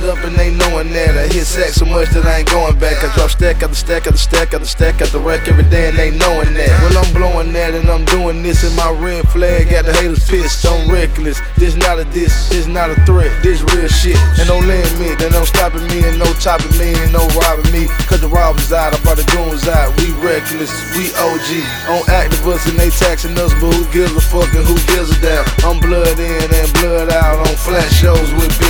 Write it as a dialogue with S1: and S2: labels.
S1: up and they knowing that I hit sack so much that I ain't going back. I drop stack after stack after stack after stack after rack every day and they knowing that. Well, I'm blowing that and I'm doing this in my red flag. Got the haters pissed, I'm reckless. This not a diss, this not a threat, this real shit. And no limit, and no stopping me and no topping me and no robbing me. Cause the robbers out, I brought the goons out. We reckless, we OG. On activists and they taxing us, but who gives a fuck and who gives a damn? I'm blood in and blood out on flat shows with big